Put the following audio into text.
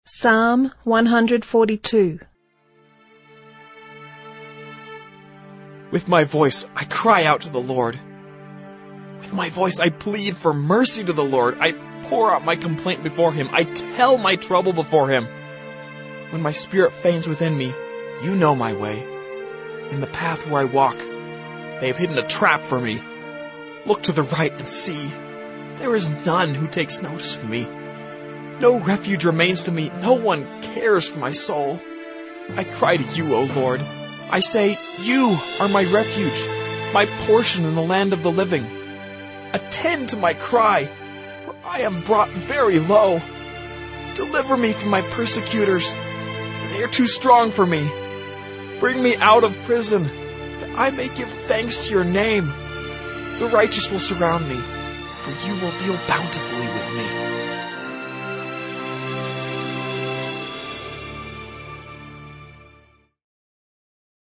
Psalm 142. With my voice, I cry out to the Lord. With my voice, I plead for mercy to the Lord. I pour out my complaint before Him. I tell my trouble before Him. When my spirit faints within me, you know my way. In the path where I walk, they have hidden a trap for me. Look to the right and see. There is none who takes notice of me. No refuge remains to me. No one cares for my soul. I cry to you, O Lord. I say, you are my refuge, my portion in the land of the living. Attend to my cry, for I am brought very low. Deliver me from my persecutors, for they are too strong for me. Bring me out of prison, that I may give thanks to your name. The righteous will surround me, for you will deal bountifully with me.